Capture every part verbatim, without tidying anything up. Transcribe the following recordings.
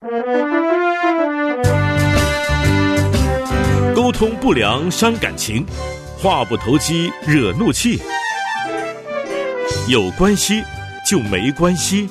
沟通不良伤感情，话不投机惹怒气，有关系就没关系。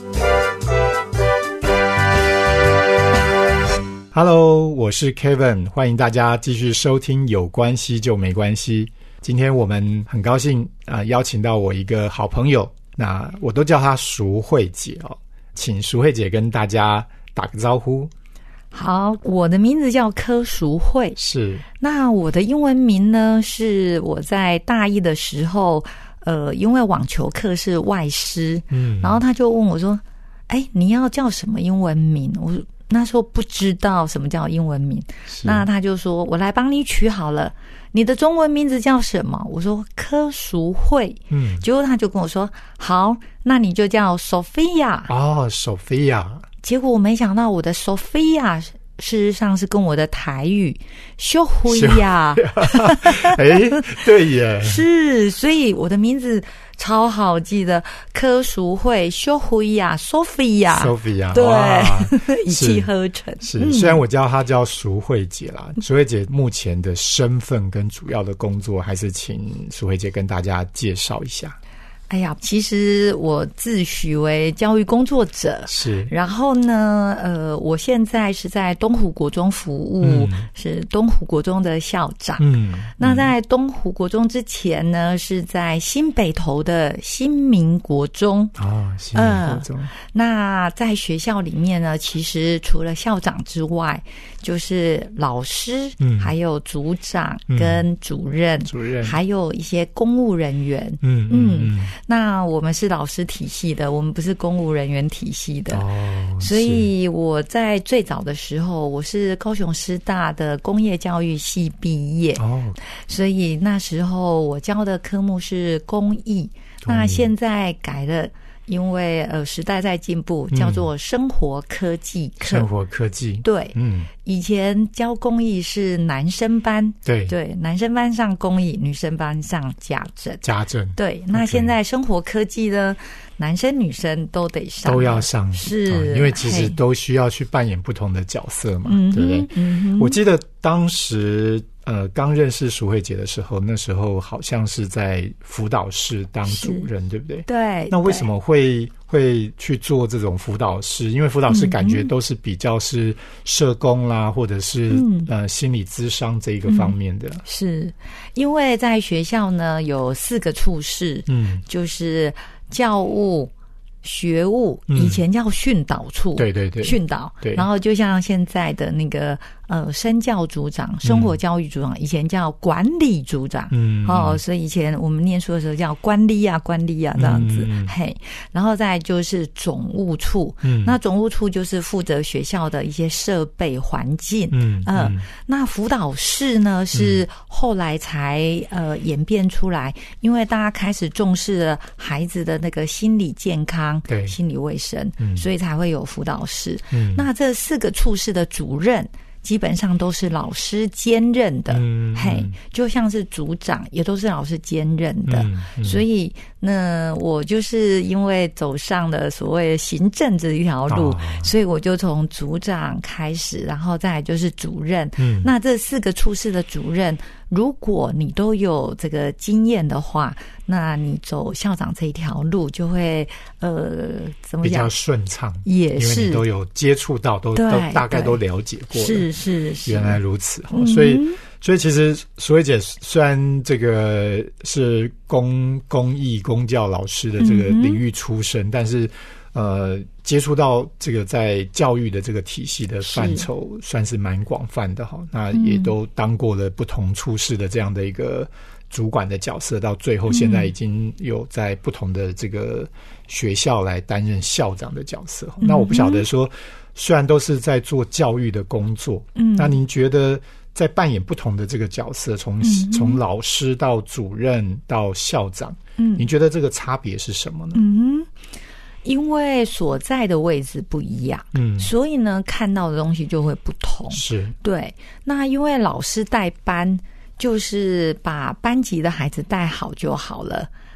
Hello， 我是 Kevin， 欢迎大家继续收听有关系就没关系。今天我们很高兴啊、呃，邀请到我一个好朋友，那我都叫她淑慧姐哦，请淑慧姐跟大家打个招呼。 好，我的名字叫柯淑慧， 是。 那我的英文名呢，是我在大一的时候，呃，因为网球课是外师，嗯，然后他就问我说：“哎，你要叫什么英文名？”我那时候不知道什么叫英文名，那他就说：“我来帮你取好了，你的中文名字叫什么？”我说：“柯淑慧。”嗯，结果他就跟我说：“好，那你就叫 Sophia。” 哦 ，Sophia。 结果我没想到我的 Sophia 事实上是跟我的台语秀慧呀， 哎，对耶， 是，所以我的名字超好记的，柯淑慧、秀慧呀、Sophia，Sophia， 对，一气呵成。 是，嗯、虽然我叫她叫淑慧姐啦，淑慧姐目前的身份跟主要的工作，还是请淑慧姐跟大家介绍一下。 哎呀，其实我自诩为教育工作者， 是。 然后呢，呃，我现在是在东湖国中服务，嗯、是东湖国中的校长。嗯，那在东湖国中之前呢，是在新北投的新民国中。 哦，新民国中。呃、 那在学校里面呢，其实除了校长之外，就是老师，嗯，还有组长跟主任， 主任， 还有一些公务人员。嗯嗯。嗯那我们是老师体系的，我们不是公务人员体系的，哦，所以我在最早的时候，我是高雄师大的工业教育系毕业，哦，所以那时候我教的科目是公益，那现在改了。因为呃时代在进步，叫做生活科技课。 生活科技， 对，嗯，以前教公益是男生班， 对对，男生班上公益，女生班上家政， 家政， 对。那现在生活科技呢，男生女生都得上， 都要上， 是、 哦、因为其实都需要去扮演不同的角色嘛，对不对？嗯，我记得当时。呃，刚认识淑慧姐的时候，那时候好像是在辅导室当主任，对不对？ 对。 那为什么会会去做这种辅导室？因为辅导室感觉都是比较是社工啦，嗯、或者是、嗯、呃心理咨商这一个方面的。嗯、 是因为在学校呢有四个处室，嗯，就是教务。学务以前叫训导处， 嗯、对对对， 训导， 对， 然后就像现在的那个呃生教组长、生活教育组长，嗯、以前叫管理组长，嗯，哦，所以以前我们念书的时候叫官理啊、官理啊这样子，嗯、嘿，然后再就是总务处，嗯，那总务处就是负责学校的一些设备环境，嗯嗯、呃，那辅导室呢是后来才呃演变出来，因为大家开始重视了孩子的那个心理健康。 对， 心理卫生，嗯，所以才会有辅导室。嗯，那这四个处室的主任基本上都是老师兼任的，嗯，嘿，就像是组长也都是老师兼任的，嗯嗯、所以那我就是因为走上了所谓行政这一条路，哦、所以我就从组长开始，然后再来就是主任。嗯，那这四个处室的主任。如果你都有这个经验的话，那你走校长这一条路就会呃怎么讲比较顺畅， 也是因为你都有接触到，都都大概都了解过了， 是是是， 原来如此，嗯、所以所以其实淑慧姐虽然这个是公公益公教老师的这个领域出身，嗯、但是。呃，接触到这个在教育的这个体系的范畴，算是蛮广泛的哈。那也都当过了不同处室的这样的一个主管的角色，到最后现在已经有在不同的这个学校来担任校长的角色。嗯、那我不晓得说，虽然都是在做教育的工作，嗯，那您觉得在扮演不同的这个角色，从从老师到主任到校长，嗯，您觉得这个差别是什么呢？ 嗯。因为所在的位置不一样，嗯，所以呢，看到的东西就会不同。 是， 对。那因为老师带班，就是把班级的孩子带好就好了。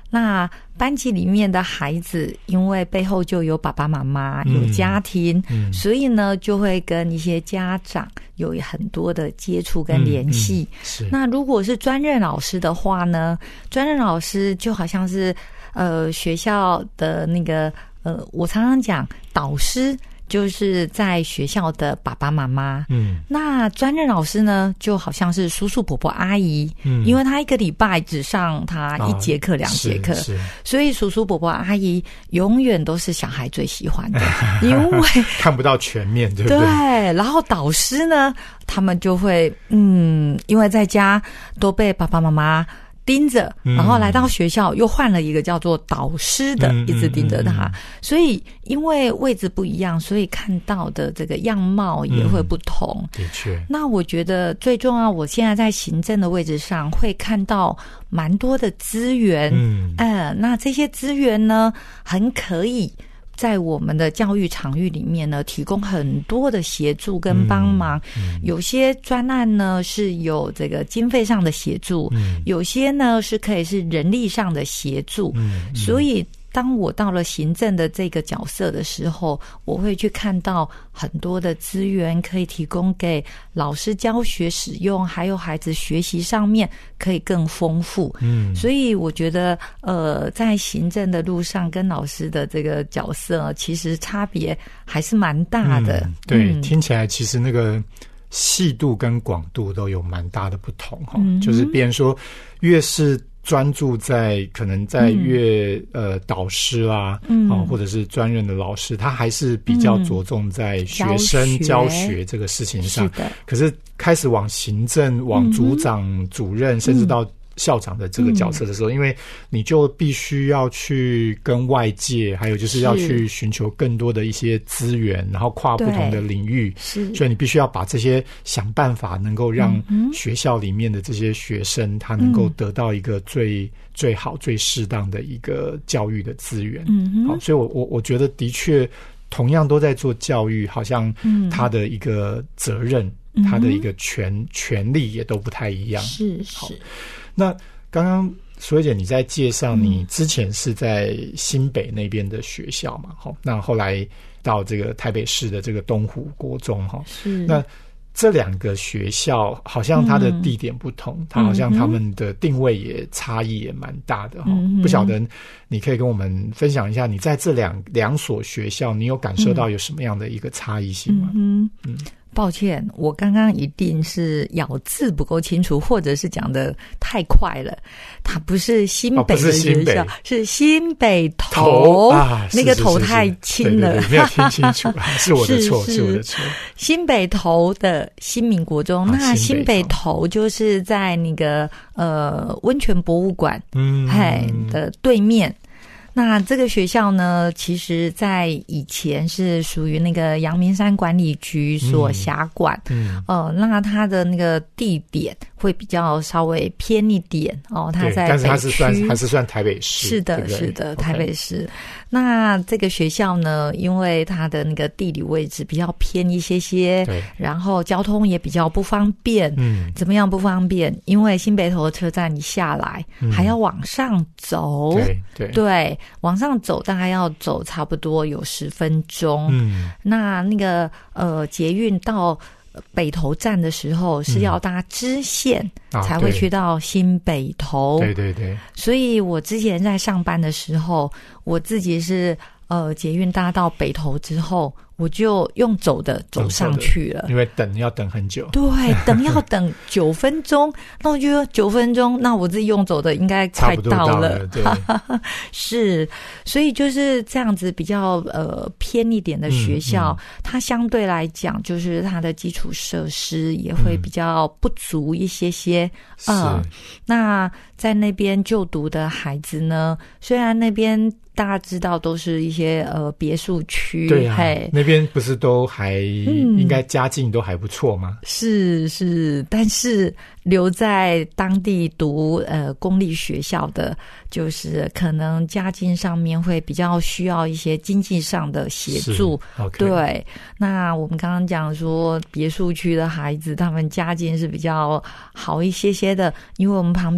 那班级里面的孩子，因为背后就有爸爸妈妈、有家庭，嗯嗯、所以呢，就会跟一些家长有很多的接触跟联系。 嗯嗯、 那如果是专任老师的话呢，专任老师就好像是呃学校的那个呃，我常常讲导师。就是在学校的爸爸妈妈，嗯，那专任老师呢，就好像是叔叔伯伯阿姨，嗯，因为他一个礼拜只上他一节课、两节课，所以叔叔伯伯阿姨永远都是小孩最喜欢的，因为看不到全面，对不对？ 对。然后导师呢，他们就会，嗯，因为在家都被爸爸妈妈盯着，然后来到学校又换了一个叫做导师的，嗯、一直盯着他，嗯嗯嗯、所以因为位置不一样，所以看到的这个样貌也会不同。 嗯、的确， 那我觉得最重要，我现在在行政的位置上会看到蛮多的资源，嗯，呃，那这些资源呢，很可以在我们的教育场域里面呢，提供很多的协助跟帮忙。嗯嗯、有些专案呢是有这个经费上的协助，嗯、有些呢是可以是人力上的协助。嗯嗯、所以当我到了行政的这个角色的时候，我会去看到很多的资源可以提供给老师教学使用，还有孩子学习上面可以更丰富。嗯，所以我觉得呃，在行政的路上跟老师的这个角色其实差别还是蛮大的。 嗯、对、嗯，听起来其实那个细度跟广度都有蛮大的不同哈。嗯、就是别人说越是专注在可能在越、嗯、呃导师啦，嗯、哦，或者是专任的老师，他还是比较着重在学生教学这个事情上。是的。可是开始往行政、往组长、嗯、主任，甚至到校长的这个角色的时候，嗯、因为你就必须要去跟外界，还有就是要去寻求更多的一些资源，然后跨不同的领域，是，所以你必须要把这些想办法能够让学校里面的这些学生，他能够得到一个最、嗯、最好、最适当的一个教育的资源。嗯，好，所以我我我觉得的确，同样都在做教育，好像他的一个责任，嗯、他的一个权权利也都不太一样。 是是。 那刚刚苏芮姐你在介绍你之前是在新北那边的学校嘛？好、嗯，那后来到这个台北市的这个东湖国中哈，是。那这两个学校好像它的地点不同，嗯、它好像他们的定位也差异也蛮大的哈。嗯、不晓得你可以跟我们分享一下，你在这两两所学校，你有感受到有什么样的一个差异性吗？ 嗯嗯。抱歉，我刚刚一定是咬字不够清楚，或者是讲的太快了。它不是新北的学校，哦、是, 是新北投, 投啊， 那个头太轻了， 对对对，没有听清楚，是我的错，是, 是我的错。 新北投的新民国中，啊、那新北投就是在那个呃温泉博物馆，嗯，嘿的对面。那这个学校呢，其实在以前是属于那个阳明山管理局所辖管，嗯，呃，那它的那个地点会比较稍微偏一点哦，它在北区，但是它是算还是算台北市， 是的，对对是的，台北市。Okay. 那这个学校呢，因为它的那个地理位置比较偏一些些，对，然后交通也比较不方便，嗯，怎么样不方便？因为新北投车站一下来，嗯、还要往上走，对对对。往上走大概要走差不多有十分钟，嗯，那那个呃捷运到北投站的时候是要搭支线、嗯、才会去到新北投， 对对对。 所以我之前在上班的时候，我自己是呃捷运搭到北投之后，我就用走的走上去了， 因为等要等很久。 对，等要等九分钟，那我觉得九分钟，那我自己用走的应该快到了。 对， 是，所以就是这样子比较呃偏一点的学校、嗯嗯，它相对来讲就是它的基础设施也会比较不足一些些。嗯、呃，那在那边就读的孩子呢，虽然那边大家知道都是一些呃别墅区， 对啊，嘿，那边不是都还、嗯、应该家境都还不错吗？ 是是，但是留在当地读呃公立学校的，就是可能家境上面会比较需要一些经济上的协助。 Okay. 对，那我们刚刚讲说别墅区的孩子，他们家境是比较好一些些的，因为我们旁边还有一个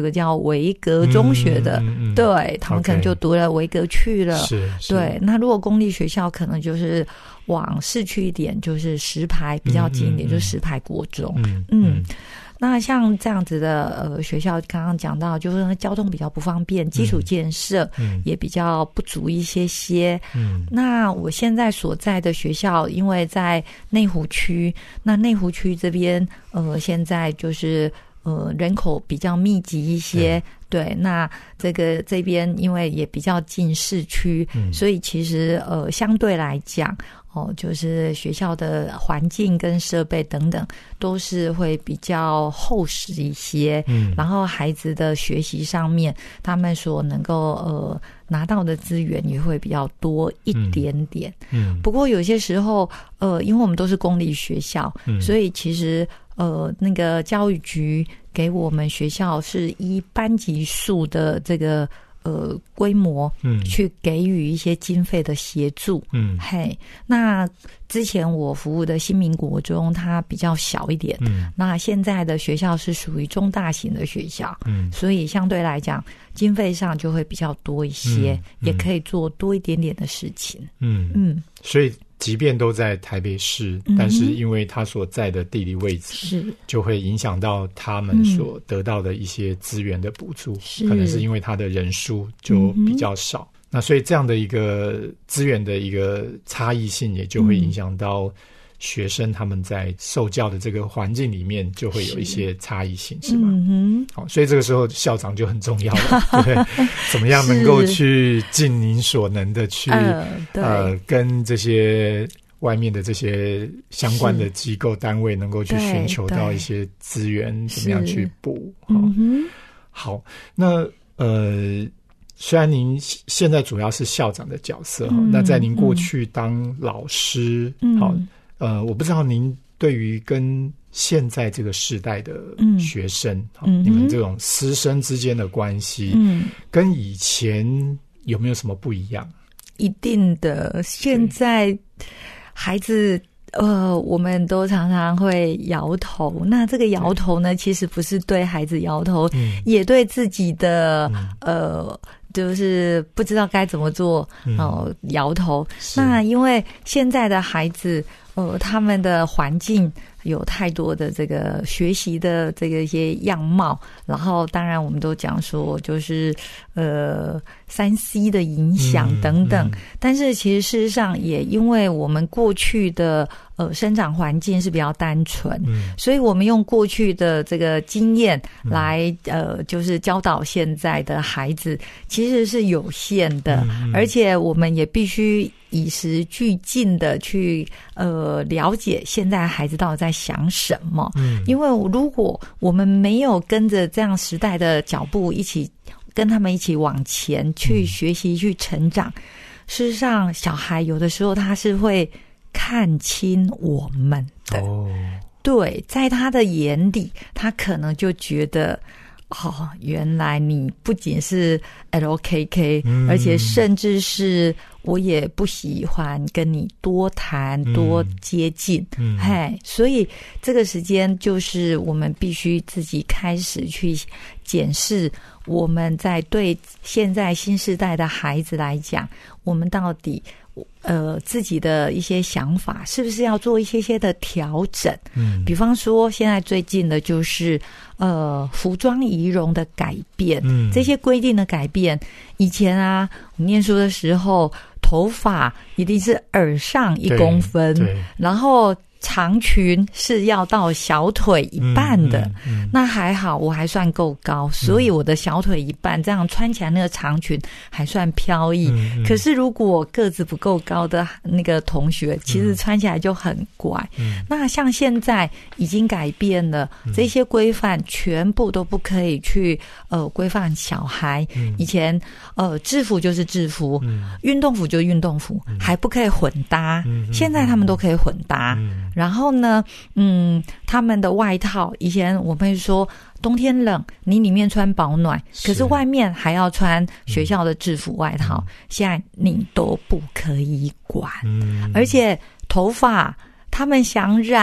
个叫维格中学的，嗯嗯嗯、对他们可能就读了维格去了。 是， 对。那如果公立学校可能就是往市区一点，就是石牌比较近一点，嗯嗯、就是石牌国中。嗯。嗯嗯那像这样子的呃学校，刚刚讲到，就是交通比较不方便，基础建设也比较不足一些些。嗯，那我现在所在的学校，因为在内湖区，那内湖区这边呃现在就是呃人口比较密集一些。对，那这个这边因为也比较近市区，嗯、所以其实呃相对来讲。哦，就是学校的环境跟设备等等都是会比较厚实一些，嗯，然后孩子的学习上面，他们所能够呃拿到的资源也会比较多一点点，嗯，嗯不过有些时候呃，因为我们都是公立学校，嗯，所以其实呃那个教育局给我们学校是依班级数的这个。呃，规模，嗯，去给予一些经费的协助，嗯，嘿，那之前我服务的新民国中，它比较小一点，嗯，那现在的学校是属于中大型的学校，嗯，所以相对来讲，经费上就会比较多一些，嗯嗯、也可以做多一点点的事情，嗯嗯，所以。即便都在台北市，嗯、但是因为他所在的地理位置，是就会影响到他们所得到的一些资源的补助，嗯、可能是因为他的人数就比较少，嗯、那所以这样的一个资源的一个差异性，也就会影响到学生他们在受教的这个环境里面就会有一些差异性，是, 是吗？嗯好，所以这个时候校长就很重要了，对，怎么样能够去尽您所能的去呃, 呃跟这些外面的这些相关的机构单位能够去寻求到一些资源，怎么样去补？嗯好，那呃。虽然您现在主要是校长的角色，嗯、那在您过去当老师，嗯、好，呃，我不知道您对于跟现在这个世代的学生，嗯、你们这种师生之间的关系，嗯、跟以前有没有什么不一样？ 一定的，现在孩子。呃，我们都常常会摇头。那这个摇头呢，其实不是对孩子摇头，嗯、也对自己的、嗯、呃，就是不知道该怎么做哦、呃，摇头。那因为现在的孩子，呃，他们的环境有太多的这个学习的这个一些样貌，然后当然我们都讲说，就是呃，三 C 的影响等等。嗯嗯、但是其实事实上，也因为我们过去的呃生长环境是比较单纯，嗯、所以我们用过去的这个经验来、嗯、呃，就是教导现在的孩子，其实是有限的，嗯嗯、而且我们也必须与时俱进的去呃了解现在孩子到底在想什么。嗯，因为如果我们没有跟着这样时代的脚步一起跟他们一起往前去学习、嗯、去成长，事实上小孩有的时候他是会看清我们的。哦，对，在他的眼里他可能就觉得哦，原来你不仅是 L K K、嗯、而且甚至是我也不喜欢跟你多谈、嗯、多接近、嗯、嘿，所以这个时间就是我们必须自己开始去检视我们在对现在新世代的孩子来讲，我们到底呃自己的一些想法是不是要做一些些的调整。嗯，比方说现在最近的就是呃服装仪容的改变，嗯，这些规定的改变。以前啊我们念书的时候头发一定是耳上一公分，然后长裙是要到小腿一半的，嗯嗯嗯、那还好我还算够高，所以我的小腿一半，这样穿起来那个长裙还算飘逸。嗯嗯、可是如果个子不够高的那个同学，其实穿起来就很怪。嗯、那像现在已经改变了，嗯、这些规范全部都不可以去呃规范小孩。嗯、以前呃制服就是制服，嗯、运动服就运动服，嗯、还不可以混搭。嗯、现在他们都可以混搭。嗯然后呢，嗯，他们的外套，以前我们会说冬天冷，你里面穿保暖，可是外面还要穿学校的制服外套，嗯、现在你都不可以管，嗯、而且头发他们想染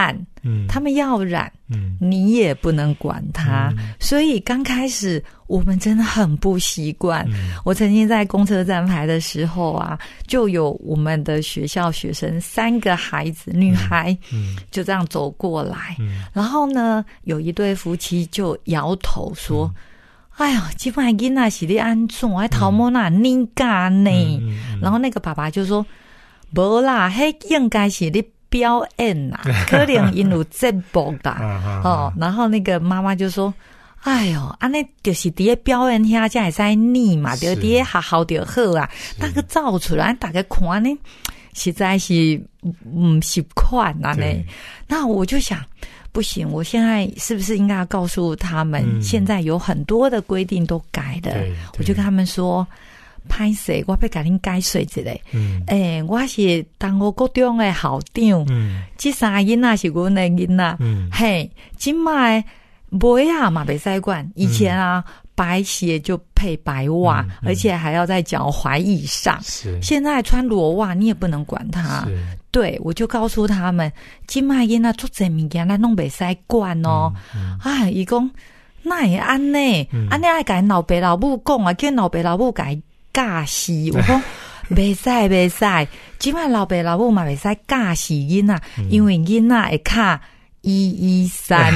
嗯， 他们要染，嗯，你也不能管他，嗯，所以刚开始我们真的很不习惯。嗯，我曾经在公车站牌的时候啊，就有我们的学校学生三个孩子，女孩，嗯，就这样走过来，嗯，然后呢，有一对夫妻就摇头说。嗯，哎呀，这摆囡仔是咧安怎？还头毛哪拧干呢？然后那个爸爸就说：“无啦，迄应该是咧表演啦，可能因有节目啦。”哦，然后那个妈妈就说：“哎呦，安尼就是伫咧表演遐才会使拧嘛，就伫咧学校就好啊。那个照出来，大家看呢，实在是唔习惯啊呢。”那我就想。不行，我现在是不是应该要告诉他们，嗯，现在有很多的规定都改的，我就跟他们说，歹势，我要甲恁解说一下。嗯，诶、欸，我是东吴国中的校长，嗯，这三个囡仔是阮的囡仔，嗯，嘿，今麦鞋啊嘛袂使管，以前啊。嗯，白鞋就配白袜，嗯嗯，而且还要在脚踝以上。是，现在穿裸袜你也不能管它。对，我就告诉他们，今麦囡仔做这物件，咱拢袂使管哦。嗯嗯，哎，伊讲那会安呢？安尼爱甲老爸老母讲啊，叫老爸老母甲伊教死。我讲袂使袂使，今麦老爸老母嘛袂使教死囡仔，嗯，因为囡仔会卡。一一三，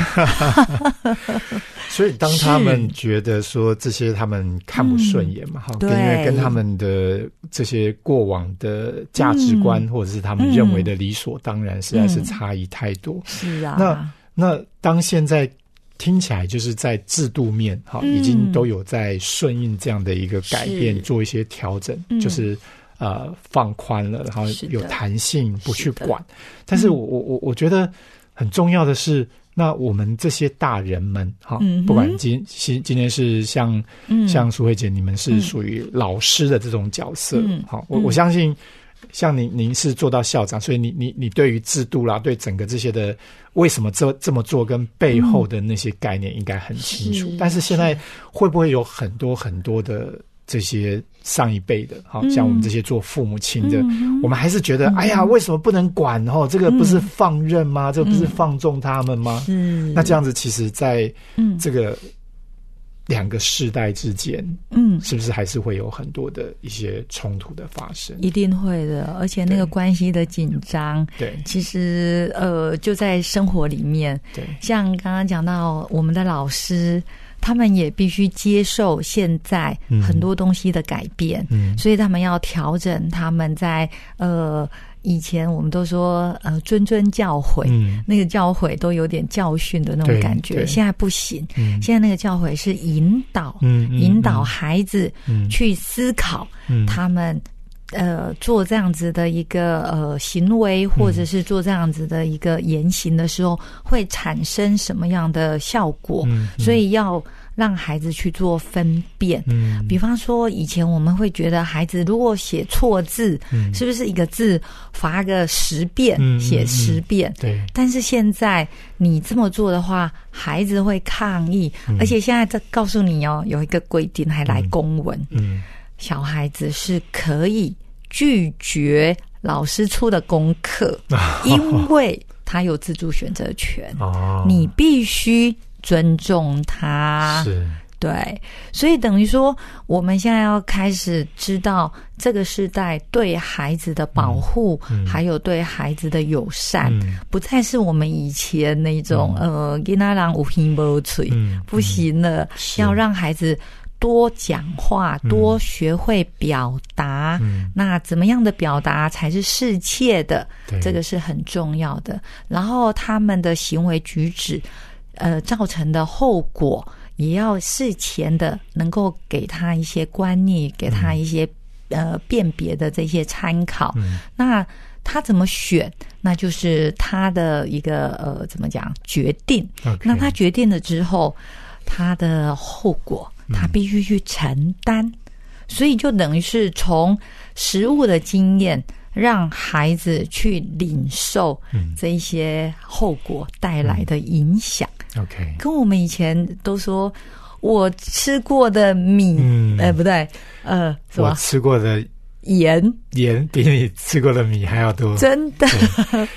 所以当他们觉得说这些他们看不顺眼嘛，哈、嗯，因为跟他们的这些过往的价值观、嗯、或者是他们认为的理所当然，实在是差异太多。嗯、是啊，那那当现在听起来就是在制度面哈、嗯，已经都有在顺应这样的一个改变，做一些调整，嗯、就是。呃，放宽了，然后有弹性，不去管。但是我我我我觉得很重要的是，那我们这些大人们，哈、嗯，不管今今今天是像、嗯、像淑慧姐，你们是属于老师的这种角色，嗯，好，我我相信，像您您是做到校长，所以你你你对于制度啦，对整个这些的为什么这这么做跟背后的那些概念应该很清楚。嗯、但是现在会不会有很多很多的？这些上一辈的，好、嗯、像我们这些做父母亲的、嗯，我们还是觉得，嗯、哎呀，为什么不能管？哦，这个不是放任吗？嗯、这个不是放纵他们吗？嗯，那这样子，其实，在这个两个世代之间，嗯，是不是还是会有很多的一些冲突的发生？ 一定会的，而且那个关系的紧张，对，其实呃，就在生活里面，对，像刚刚讲到我们的老师。他们也必须接受现在很多东西的改变，嗯、所以他们要调整他们在呃以前我们都说呃谆谆教诲、嗯，那个教诲都有点教训的那种感觉，现在不行、嗯，现在那个教诲是引导，嗯、引导孩子去思考他们。呃，做这样子的一个呃行为，或者是做这样子的一个言行的时候，会产生什么样的效果？嗯嗯、所以要让孩子去做分辨。嗯，比方说，以前我们会觉得孩子如果写错字，嗯、是不是一个字罚个十遍，嗯、写十遍？嗯嗯、对。但是现在你这么做的话，孩子会抗议，嗯、而且现在在告诉你哦，有一个规定还来公文。嗯。嗯小孩子是可以拒绝老师出的功课，因为他有自主选择权，哦、你必须尊重他。是，对，所以等于说，我们现在要开始知道这个时代对孩子的保护，嗯、还有对孩子的友善，嗯、不再是我们以前那种、嗯、呃，囡仔人有耳无嘴，不行了，要让孩子。多讲话，多学会表达、嗯、那怎么样的表达才是适切的，这个是很重要的。然后他们的行为举止呃，造成的后果也要事前的能够给他一些观念，给他一些、嗯、呃辨别的这些参考、嗯、那他怎么选那就是他的一个呃怎么讲决定、okay. 那他决定了之后他的后果他必须去承担、嗯、所以就等于是从实务的经验让孩子去领受这一些后果带来的影响、嗯、OK 跟我们以前都说我吃过的米嗯、呃不对呃我吃过的盐盐比你吃过的米还要多， 真的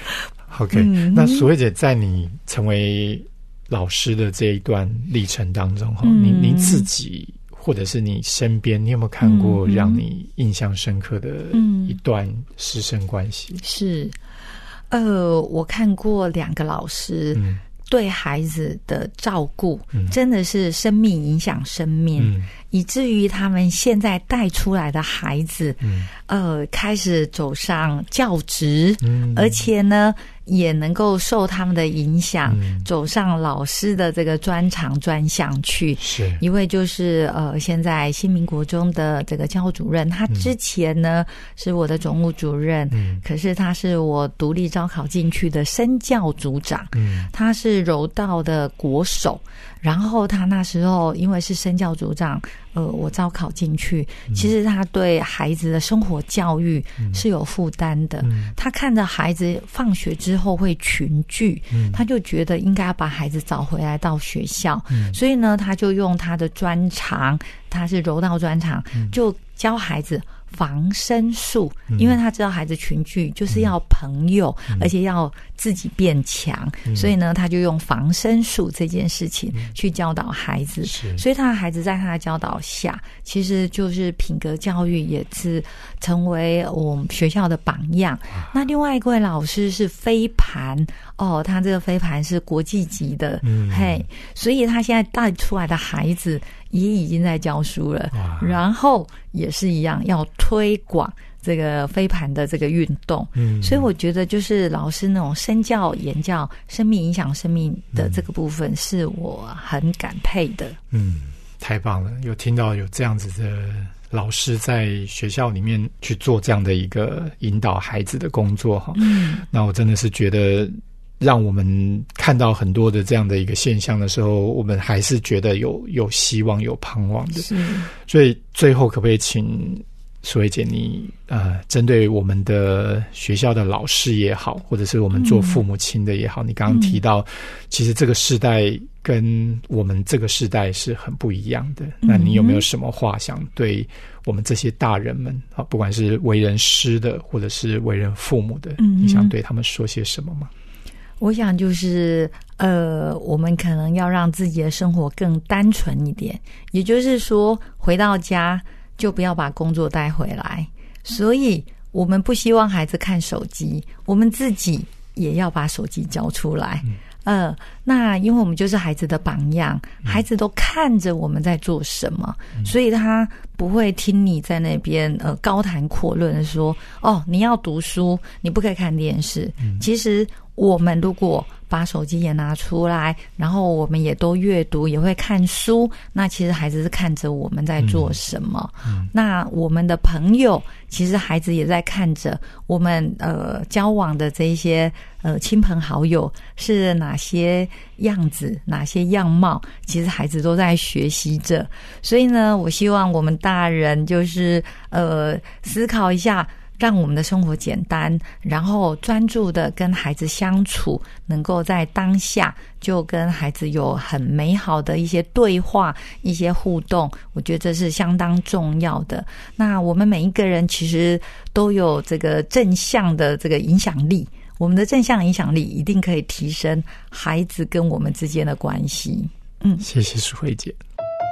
OK，、嗯、那淑慧姐在你成为老师的这一段历程当中，嗯、您您自己或者是你身边，你有没有看过让你印象深刻的一段师生关系？ 嗯、是，呃，我看过两个老师。嗯，对孩子的照顾，嗯、真的是生命影响生命，嗯、以至于他们现在带出来的孩子，嗯、呃，开始走上教职，嗯、而且呢，也能够受他们的影响，嗯、走上老师的这个专长专项去。是一位就是呃，现在新民国中的这个教主任，他之前呢、嗯、是我的总务主任，嗯、可是他是我独立招考进去的身教组长，嗯、他是柔道的国手，然后他那时候因为是身教组长，呃，我招考进去，嗯、其实他对孩子的生活教育是有负担的。嗯、他看着孩子放学之后会群聚，嗯、他就觉得应该要把孩子找回来到学校，嗯、所以呢，他就用他的专长，他是柔道专长，嗯、就教孩子防身术，因为他知道孩子群聚就是要朋友，嗯、而且要自己变强，嗯、所以呢，他就用防身术这件事情去教导孩子。嗯、所以他的孩子在他的教导下，其实就是品格教育也是成为我们学校的榜样。那另外一位老师是飞盘哦，他这个飞盘是国际级的，嗯、嘿，所以他现在带出来的孩子也已经在教书了，然后也是一样要推广这个飞盘的这个运动。嗯，所以我觉得就是老师那种身教言教、生命影响生命的这个部分，是我很感佩的。 嗯，太棒了！有听到有这样子的老师在学校里面去做这样的一个引导孩子的工作哈。嗯，那我真的是觉得，让我们看到很多的这样的一个现象的时候，我们还是觉得有有希望、有盼望的。是，所以最后可不可以请淑慧姐你呃，针对我们的学校的老师也好，或者是我们做父母亲的也好，嗯、你刚刚提到，其实这个世代跟我们这个世代是很不一样的。嗯、那你有没有什么话想对我们这些大人们啊，不管是为人师的，或者是为人父母的，嗯、你想对他们说些什么吗？ 我想就是呃，我们可能要让自己的生活更单纯一点，也就是说回到家就不要把工作带回来，所以我们不希望孩子看手机，我们自己也要把手机交出来。嗯呃，那因为我们就是孩子的榜样，孩子都看着我们在做什么，嗯、所以他不会听你在那边呃高谈阔论的说，哦，你要读书，你不可以看电视。嗯、其实我们如果把手机也拿出来，然后我们也都阅读，也会看书，那其实孩子是看着我们在做什么。嗯嗯、那我们的朋友，其实孩子也在看着我们呃交往的这一些呃亲朋好友是哪些样子，哪些样貌，其实孩子都在学习着。所以呢，我希望我们大人就是呃思考一下，让我们的生活简单，然后专注的跟孩子相处，能够在当下就跟孩子有很美好的一些对话、一些互动，我觉得这是相当重要的。那我们每一个人其实都有这个正向的这个影响力，我们的正向影响力一定可以提升孩子跟我们之间的关系。嗯， 谢谢淑慧姐。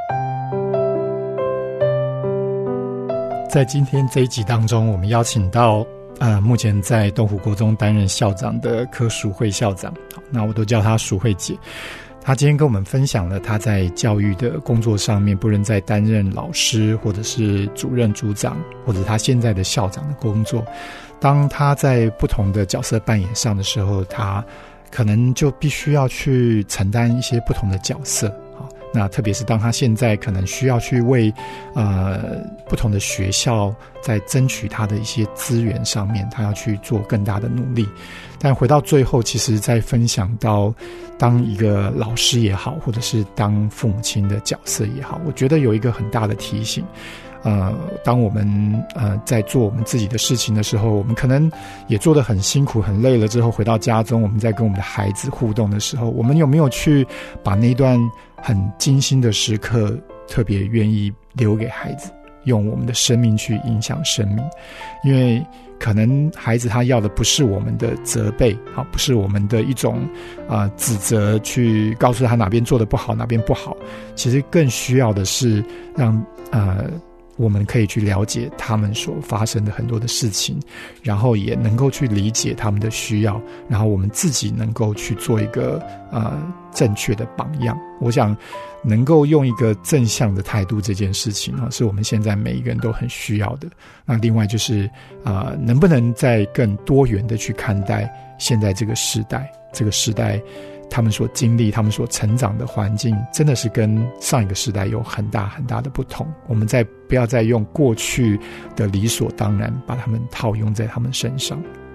在今天这一集当中，我们邀请到呃，目前在东湖国中担任校长的柯淑慧校长，好，那我都叫她淑慧姐。她今天跟我们分享了她在教育的工作上面，不论在担任老师，或者是主任、组长，或者她现在的校长的工作，当她在不同的角色扮演上的时候，她可能就必须要去承担一些不同的角色。那特别是当他现在可能需要去为呃不同的学校在争取他的一些资源上面，他要去做更大的努力。但回到最后，其实在分享到当一个老师也好，或者是当父母亲的角色也好，我觉得有一个很大的提醒。呃，当我们呃在做我们自己的事情的时候，我们可能也做得很辛苦很累了之后，回到家中，我们在跟我们的孩子互动的时候，我们有没有去把那段很精心的时刻特别愿意留给孩子？ 用我们的生命去影响生命，因为可能孩子他要的不是我们的责备，好，不是我们的一种啊、呃、指责，去告诉他哪边做得不好，哪边不好。其实更需要的是让呃我们可以去了解他们所发生的很多的事情，然后也能够去理解他们的需要，然后我们自己能够去做一个呃正确的榜样。我想能够用一个正向的态度这件事情啊，是我们现在每一个人都很需要的。那另外就是呃能不能再更多元的去看待现在这个时代，这个时代他们所经历他们所成长的环境真的是跟上一个时代有很大很大的不同，我们再不要再用过去的理所当然把他们套用在他们身上。